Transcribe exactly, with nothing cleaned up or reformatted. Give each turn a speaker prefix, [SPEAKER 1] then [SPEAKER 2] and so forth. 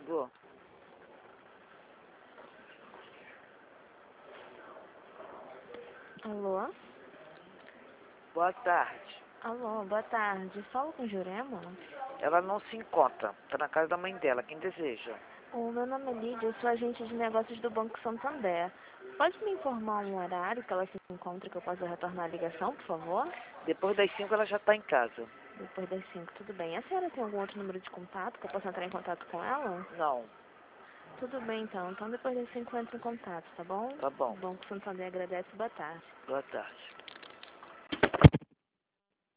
[SPEAKER 1] Alô?
[SPEAKER 2] Alô?
[SPEAKER 1] Boa tarde.
[SPEAKER 2] Alô, boa tarde. Falo com Jurema?
[SPEAKER 1] Ela não se encontra. Tá na casa da mãe dela. Quem deseja?
[SPEAKER 2] O meu nome é Lídia, eu sou agente de negócios do Banco Santander. Pode me informar um horário que ela se encontra que eu possa retornar a ligação, por favor?
[SPEAKER 1] Depois das cinco ela já tá em casa.
[SPEAKER 2] Depois das cinco, tudo bem. A senhora tem algum outro número de contato que eu possa entrar em contato com ela?
[SPEAKER 1] Não.
[SPEAKER 2] Tudo bem, então. Então depois das cinco eu entro em contato, tá bom?
[SPEAKER 1] Tá bom.
[SPEAKER 2] O Banco Santander agradece. Boa tarde.
[SPEAKER 1] Boa tarde.